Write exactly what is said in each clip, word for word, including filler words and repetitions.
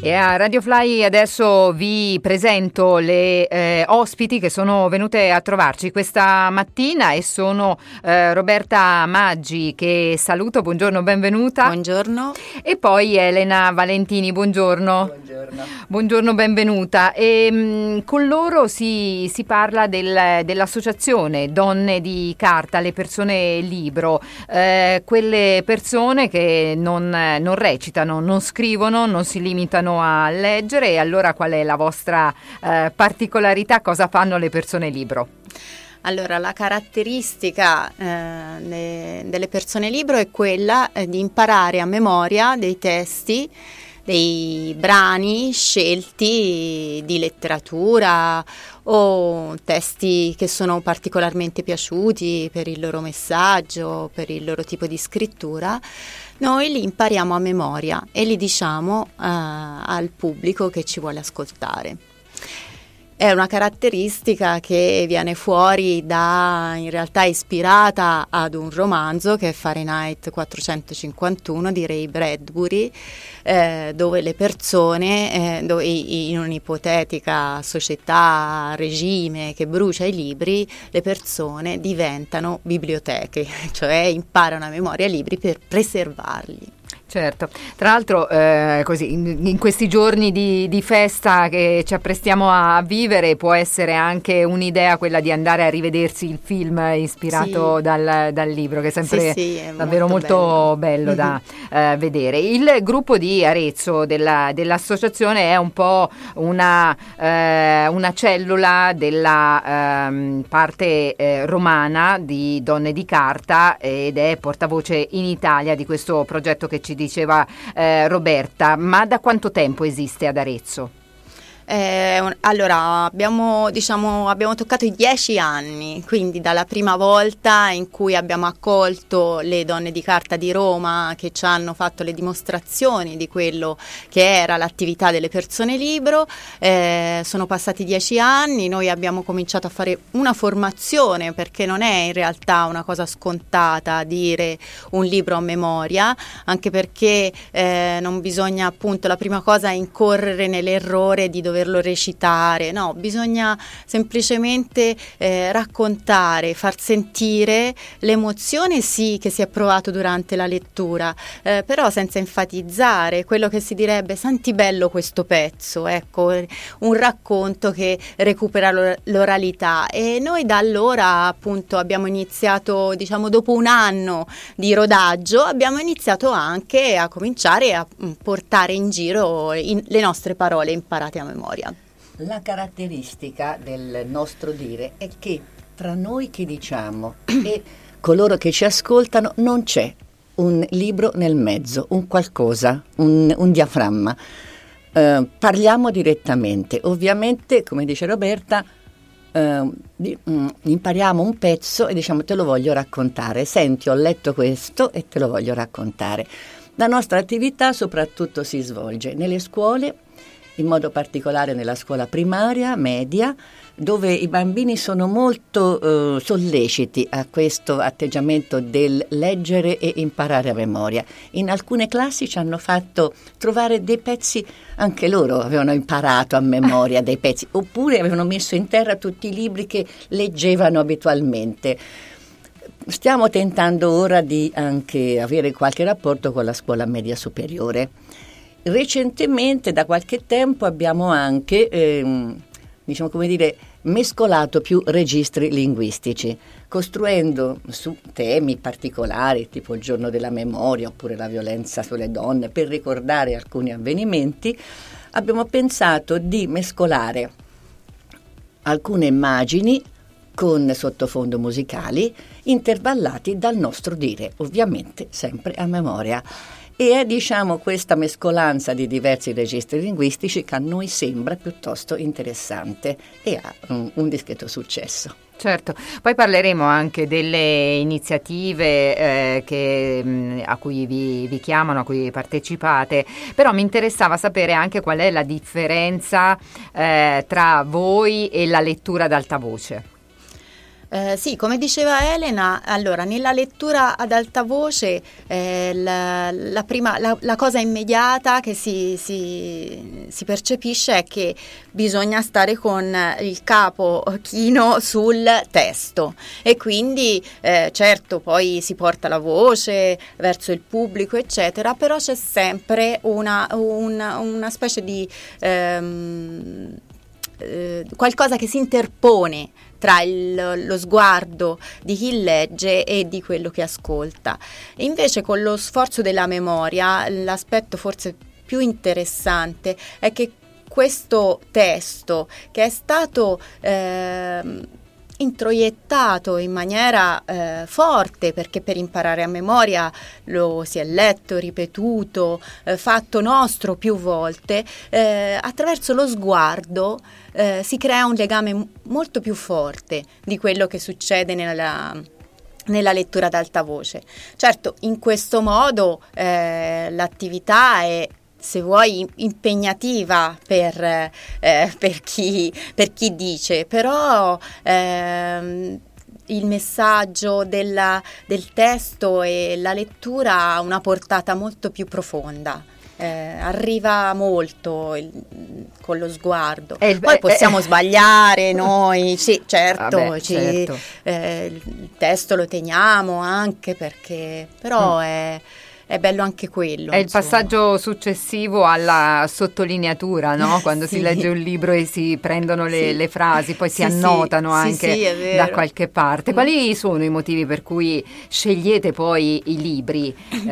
E a Radio Fly adesso vi presento le eh, ospiti che sono venute a trovarci questa mattina e sono eh, Roberta Maggi, che saluto, buongiorno, benvenuta. Buongiorno. E poi Elena Valentini, buongiorno. Buongiorno. Buongiorno, benvenuta. E, mh, con loro si, si parla del, dell'associazione Donne di Carta, le persone libro, eh, quelle persone che non, non recitano, non scrivono, non si limitano a leggere. E allora qual è la vostra eh, particolarità? Cosa fanno le persone libro? Allora, la caratteristica eh, le, delle persone libro è quella eh, di imparare a memoria dei testi, dei brani scelti di letteratura o testi che sono particolarmente piaciuti per il loro messaggio, per il loro tipo di scrittura. Noi li impariamo a memoria e li diciamo uh, al pubblico che ci vuole ascoltare. È una caratteristica che viene fuori da, in realtà ispirata ad un romanzo che è Fahrenheit quattrocentocinquantuno di Ray Bradbury, eh, dove le persone, eh, dove in un'ipotetica società, regime che brucia i libri, le persone diventano biblioteche, cioè imparano a memoria i libri per preservarli. Certo, tra l'altro eh, così in, in questi giorni di, di festa che ci apprestiamo a vivere può essere anche un'idea quella di andare a rivedersi il film ispirato sì. dal, dal libro, che è sempre sì, sì, è davvero molto, molto bello, bello da eh, vedere. Il gruppo di Arezzo della, dell'associazione è un po' una, eh, una cellula della eh, parte eh, romana di Donne di Carta ed è portavoce in Italia di questo progetto che ci diceva eh, Roberta. Ma da quanto tempo esiste ad Arezzo? Eh, allora abbiamo, diciamo, abbiamo toccato i dieci anni, quindi dalla prima volta in cui abbiamo accolto le Donne di Carta di Roma che ci hanno fatto le dimostrazioni di quello che era l'attività delle persone libro. Eh, sono passati dieci anni, noi abbiamo cominciato a fare una formazione, perché non è in realtà una cosa scontata dire un libro a memoria, anche perché eh, non bisogna, appunto, la prima cosa è incorrere nell'errore di doverlo recitare, no, bisogna semplicemente eh, raccontare, far sentire l'emozione sì che si è provato durante la lettura, eh, però senza enfatizzare quello che si direbbe: senti bello questo pezzo, ecco, un racconto che recupera l'or- l'oralità. E noi da allora, appunto, abbiamo iniziato, diciamo dopo un anno di rodaggio, abbiamo iniziato anche a cominciare a portare in giro in, le nostre parole imparate a memoria. La caratteristica del nostro dire è che tra noi che diciamo e coloro che ci ascoltano non c'è un libro nel mezzo, un qualcosa, un, un diaframma. Eh, parliamo direttamente. Ovviamente, come dice Roberta, eh, di, mm, impariamo un pezzo e diciamo: te lo voglio raccontare. Senti, ho letto questo e te lo voglio raccontare. La nostra attività soprattutto si svolge nelle scuole, in modo particolare nella scuola primaria, media, dove i bambini sono molto eh, solleciti a questo atteggiamento del leggere e imparare a memoria. In alcune classi ci hanno fatto trovare dei pezzi, anche loro avevano imparato a memoria dei pezzi, oppure avevano messo in terra tutti i libri che leggevano abitualmente. Stiamo tentando ora di anche avere qualche rapporto con la scuola media superiore. Recentemente, da qualche tempo, abbiamo anche, ehm, diciamo come dire, mescolato più registri linguistici, costruendo su temi particolari, tipo il giorno della memoria oppure la violenza sulle donne, per ricordare alcuni avvenimenti. Abbiamo pensato di mescolare alcune immagini con sottofondo musicali intervallati dal nostro dire, ovviamente sempre a memoria. E è, diciamo, questa mescolanza di diversi registri linguistici che a noi sembra piuttosto interessante e ha un, un discreto successo. Certo, poi parleremo anche delle iniziative eh, che, mh, a cui vi, vi chiamano, a cui partecipate, però mi interessava sapere anche qual è la differenza eh, tra voi e la lettura ad alta voce. Eh, sì, come diceva Elena, allora nella lettura ad alta voce eh, la, la, prima, la, la cosa immediata che si, si, si percepisce è che bisogna stare con il capo chino sul testo e quindi eh, certo poi si porta la voce verso il pubblico eccetera, però c'è sempre una, una, una specie di ehm, eh, qualcosa che si interpone tra il, lo sguardo di chi legge e di quello che ascolta. E invece con lo sforzo della memoria l'aspetto forse più interessante è che questo testo che è stato eh, introiettato in maniera eh, forte, perché per imparare a memoria lo si è letto, ripetuto, eh, fatto nostro più volte, eh, attraverso lo sguardo eh, si crea un legame m- molto più forte di quello che succede nella nella lettura ad alta voce. Certo, in questo modo eh, l'attività è, se vuoi, impegnativa per, eh, per, chi, per chi dice, però ehm, il messaggio della, del testo e la lettura ha una portata molto più profonda. Eh, arriva molto il, con lo sguardo. Il, Poi possiamo eh, sbagliare noi, sì, certo, vabbè, ci, certo. Eh, il testo lo teniamo anche perché, però mm. è è bello anche quello. È insomma. Il passaggio successivo alla sottolineatura, no? Quando sì. si legge un libro e si prendono le, sì. le frasi, poi si sì, annotano sì. anche sì, sì, da qualche parte. Quali sono i motivi per cui scegliete poi i libri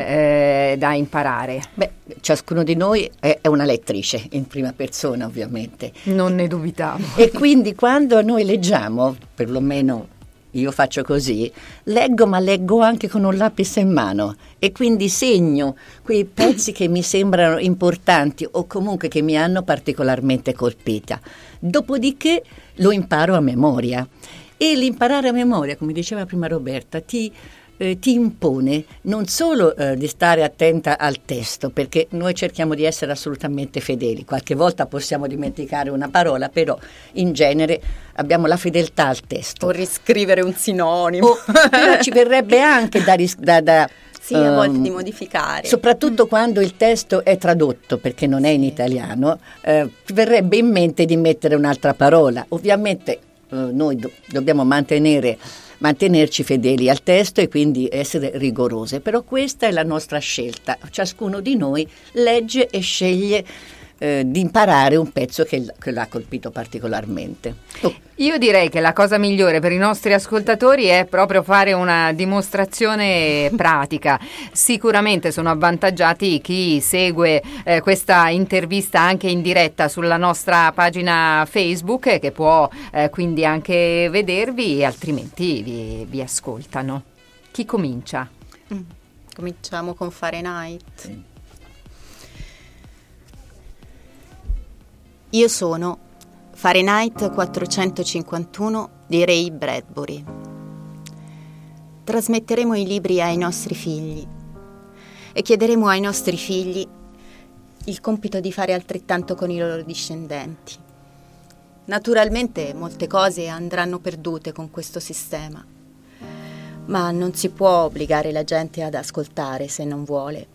eh, da imparare? Beh, ciascuno di noi è, è una lettrice in prima persona, ovviamente. Non ne dubitavo. E quindi quando noi leggiamo, perlomeno io faccio così, leggo ma leggo anche con un lapis in mano e quindi segno quei pezzi che mi sembrano importanti o comunque che mi hanno particolarmente colpita. Dopodiché lo imparo a memoria e l'imparare a memoria, come diceva prima Roberta, ti Eh, ti impone non solo eh, di stare attenta al testo, perché noi cerchiamo di essere assolutamente fedeli, qualche volta possiamo dimenticare una parola, però in genere abbiamo la fedeltà al testo. O riscrivere un sinonimo. O, però ci verrebbe anche da, ris- da, da sì, a volte um, di modificare. Soprattutto mm. quando il testo è tradotto, perché non è in italiano, eh, ci verrebbe in mente di mettere un'altra parola. Ovviamente eh, noi do- dobbiamo mantenere mantenerci fedeli al testo e quindi essere rigorose, però questa è la nostra scelta. Ciascuno di noi legge e sceglie eh, di imparare un pezzo che, che l'ha colpito particolarmente. Oh. Io direi che la cosa migliore per i nostri ascoltatori è proprio fare una dimostrazione pratica. Sicuramente sono avvantaggiati chi segue eh, questa intervista anche in diretta sulla nostra pagina Facebook, eh, che può eh, quindi anche vedervi, e altrimenti vi, vi ascoltano. Chi comincia? Mm. Cominciamo con Fahrenheit. Sì. Io sono Fahrenheit quattrocentocinquantuno di Ray Bradbury. Trasmetteremo i libri ai nostri figli e chiederemo ai nostri figli il compito di fare altrettanto con i loro discendenti. Naturalmente molte cose andranno perdute con questo sistema, ma non si può obbligare la gente ad ascoltare se non vuole.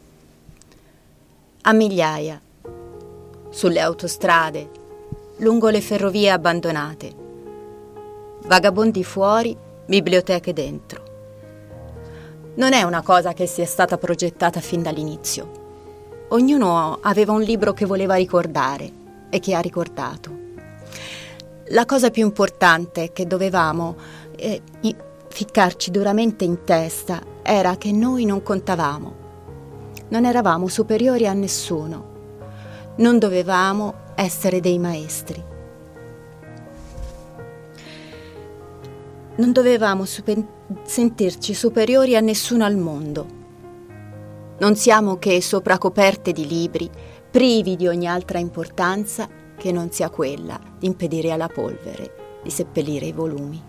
A migliaia, sulle autostrade, lungo le ferrovie abbandonate, vagabondi fuori, biblioteche dentro. Non è una cosa che sia stata progettata fin dall'inizio. Ognuno aveva un libro che voleva ricordare e che ha ricordato. La cosa più importante che dovevamo eh, ficcarci duramente in testa era che noi non contavamo, non eravamo superiori a nessuno, non dovevamo essere dei maestri. Non dovevamo super- sentirci superiori a nessuno al mondo. Non siamo che sopracoperte di libri, privi di ogni altra importanza che non sia quella di impedire alla polvere di seppellire i volumi.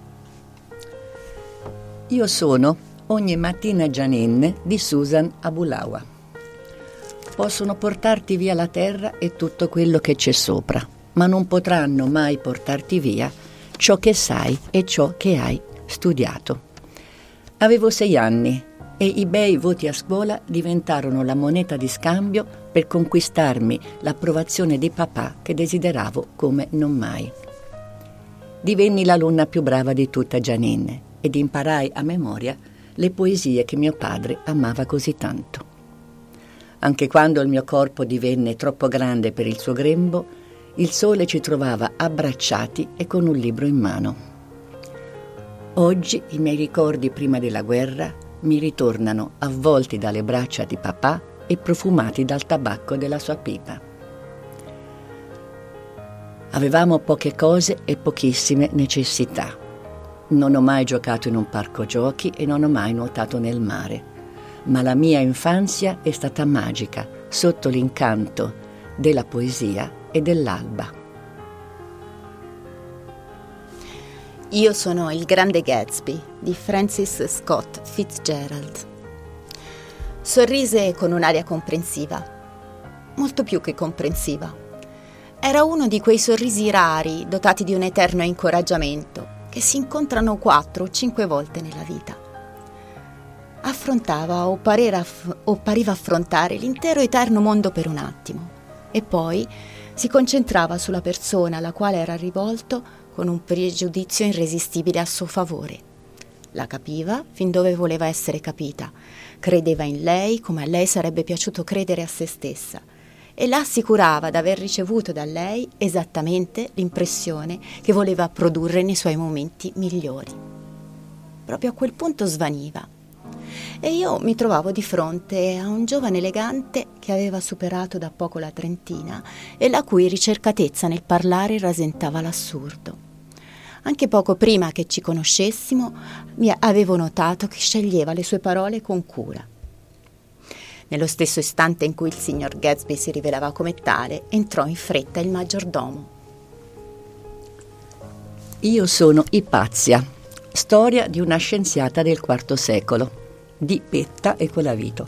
Io sono Ogni mattina Janine di Susan Abulawa. Possono portarti via la terra e tutto quello che c'è sopra, ma non potranno mai portarti via ciò che sai e ciò che hai studiato. Avevo sei anni e i bei voti a scuola diventarono la moneta di scambio per conquistarmi l'approvazione di papà che desideravo come non mai. Divenni l'alunna più brava di tutta Gianin ed imparai a memoria le poesie che mio padre amava così tanto. Anche quando il mio corpo divenne troppo grande per il suo grembo, il sole ci trovava abbracciati e con un libro in mano. Oggi i miei ricordi prima della guerra mi ritornano avvolti dalle braccia di papà e profumati dal tabacco della sua pipa. Avevamo poche cose e pochissime necessità. Non ho mai giocato in un parco giochi e non ho mai nuotato nel mare, ma la mia infanzia è stata magica sotto l'incanto della poesia e dell'alba. Io sono Il Grande Gatsby di Francis Scott Fitzgerald. Sorrise con un'aria comprensiva, molto più che comprensiva. Era uno di quei sorrisi rari, dotati di un eterno incoraggiamento, che si incontrano quattro o cinque volte nella vita. Affrontava o, parera, o pariva affrontare l'intero eterno mondo per un attimo, e poi si concentrava sulla persona alla quale era rivolto con un pregiudizio irresistibile a suo favore. La capiva fin dove voleva essere capita, credeva in lei come a lei sarebbe piaciuto credere a se stessa, e la assicurava d'aver ricevuto da lei esattamente l'impressione che voleva produrre nei suoi momenti migliori. Proprio a quel punto svaniva e io mi trovavo di fronte a un giovane elegante che aveva superato da poco la trentina e la cui ricercatezza nel parlare rasentava l'assurdo. Anche poco prima che ci conoscessimo mi avevo notato che sceglieva le sue parole con cura. Nello stesso istante in cui il signor Gatsby si rivelava come tale, entrò in fretta il maggiordomo. Io sono Ipazia, storia di una scienziata del quarto secolo, di Petta e Colavito.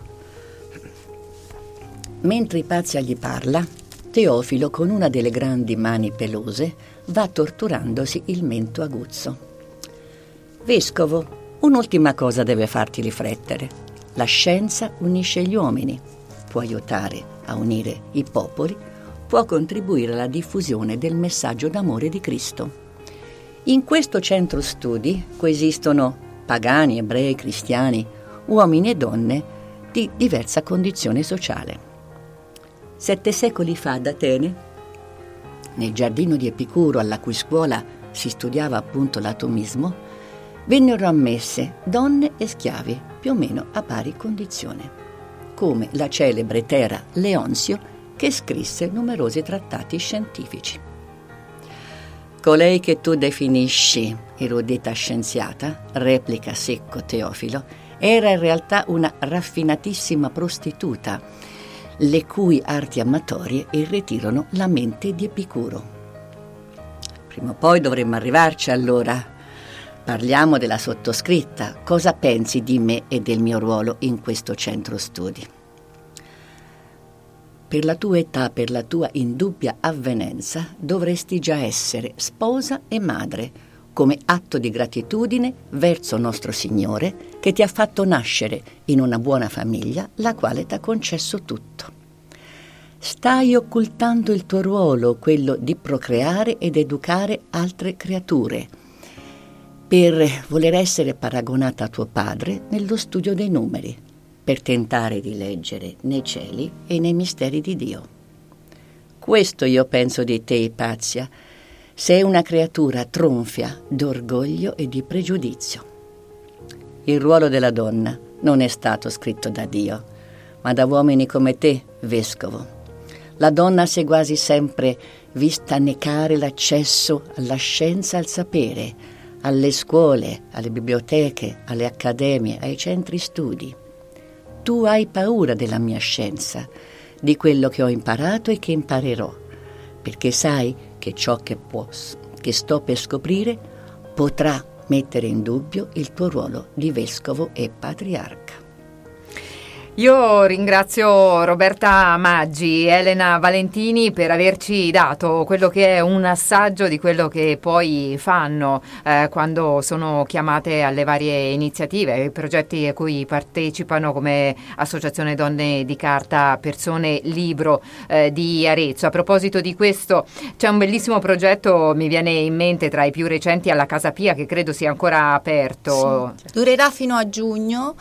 Mentre Ipazia gli parla, Teofilo, con una delle grandi mani pelose, va torturandosi il mento aguzzo. Vescovo, un'ultima cosa deve farti riflettere. La scienza unisce gli uomini, può aiutare a unire i popoli, può contribuire alla diffusione del messaggio d'amore di Cristo. In questo centro studi coesistono pagani, ebrei, cristiani, uomini e donne di diversa condizione sociale. Sette secoli fa ad Atene, nel giardino di Epicuro, alla cui scuola si studiava appunto l'atomismo, vennero ammesse donne e schiavi più o meno a pari condizione, come la celebre Tera Leonzio che scrisse numerosi trattati scientifici. Colei che tu definisci erudita scienziata, replica secco Teofilo, era in realtà una raffinatissima prostituta, le cui arti amatorie irretirono la mente di Epicuro. Prima o poi dovremmo arrivarci allora. Parliamo della sottoscritta. Cosa pensi di me e del mio ruolo in questo centro studi? Per la tua età, per la tua indubbia avvenenza, dovresti già essere sposa e madre, come atto di gratitudine verso nostro Signore che ti ha fatto nascere in una buona famiglia, la quale ti ha concesso tutto. Stai occultando il tuo ruolo, quello di procreare ed educare altre creature, per voler essere paragonata a tuo padre nello studio dei numeri, per tentare di leggere nei cieli e nei misteri di Dio. Questo io penso di te, Ipazia. Sei una creatura tronfia d'orgoglio e di pregiudizio. Il ruolo della donna non è stato scritto da Dio, ma da uomini come te, vescovo. La donna si è quasi sempre vista negare l'accesso alla scienza e al sapere, alle scuole, alle biblioteche, alle accademie, ai centri studi. Tu hai paura della mia scienza, di quello che ho imparato e che imparerò, perché sai che ciò che, può, che sto per scoprire potrà mettere in dubbio il tuo ruolo di vescovo e patriarca. Io ringrazio Roberta Maggi e Elena Valentini per averci dato quello che è un assaggio di quello che poi fanno eh, quando sono chiamate alle varie iniziative, ai progetti a cui partecipano come Associazione Donne di Carta Persone Libro eh, di Arezzo. A proposito di questo, c'è un bellissimo progetto, mi viene in mente, tra i più recenti, alla Casa Pia, che credo sia ancora aperto. Sì, durerà fino a giugno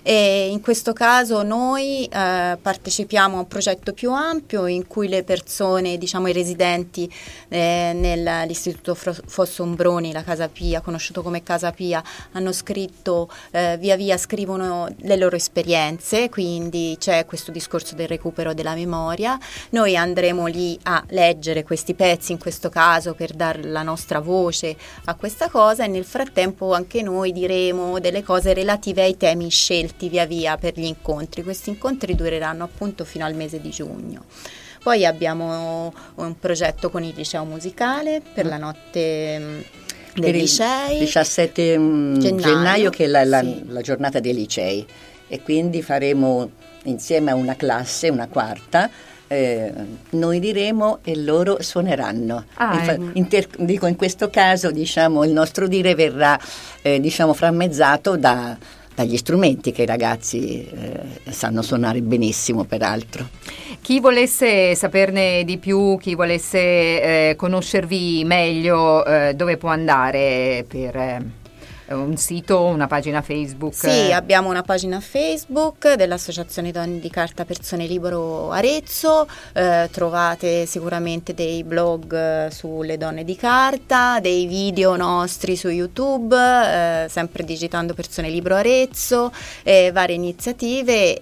e in questo caso noi eh, partecipiamo a un progetto più ampio in cui le persone, diciamo i residenti eh, nell'istituto Fossombroni, la Casa Pia, conosciuto come Casa Pia, hanno scritto, eh, via via scrivono le loro esperienze, quindi c'è questo discorso del recupero della memoria. Noi andremo lì a leggere questi pezzi, in questo caso per dare la nostra voce a questa cosa, e nel frattempo anche noi diremo delle cose relative ai temi scelti via via per gli incontri. Questi incontri dureranno appunto fino al mese di giugno. Poi abbiamo un progetto con il liceo musicale per la notte dei per licei. Il diciassette gennaio, gennaio che è la, la, sì. la giornata dei licei, e quindi faremo insieme a una classe, una quarta, eh, noi diremo e loro suoneranno. Ah, Infa- inter- dico, in questo caso diciamo il nostro dire verrà eh, diciamo frammezzato da dagli strumenti che i ragazzi eh, sanno suonare benissimo, peraltro. Chi volesse saperne di più, chi volesse eh, conoscervi meglio, eh, dove può andare? Per eh, un sito, una pagina Facebook? Sì, abbiamo una pagina Facebook dell'Associazione Donne di Carta Persone Libro Arezzo, eh, trovate sicuramente dei blog eh, sulle donne di carta, dei video nostri su YouTube, eh, sempre digitando Persone Libro Arezzo, eh, varie iniziative,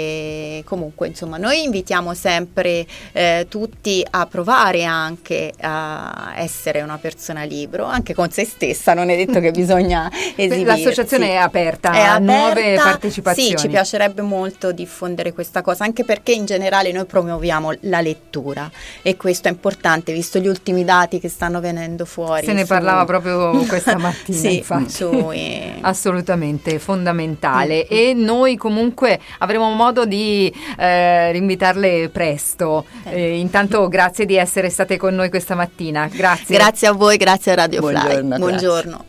e comunque insomma noi invitiamo sempre eh, tutti a provare anche a essere una persona libro, anche con se stessa, non è detto che bisogna esibirsi. L'associazione è aperta è a aperta, nuove partecipazioni. Sì, ci piacerebbe molto diffondere questa cosa, anche perché in generale noi promuoviamo la lettura, e questo è importante visto gli ultimi dati che stanno venendo fuori. Se ne su... parlava proprio questa mattina, sì, infatti. Su, eh... assolutamente fondamentale. Mm. E noi comunque avremo modo di eh, rinvitarle presto. Eh. Eh, intanto grazie di essere state con noi questa mattina. Grazie. Grazie a voi, grazie a Radio Buongiorno, Fly. Buongiorno.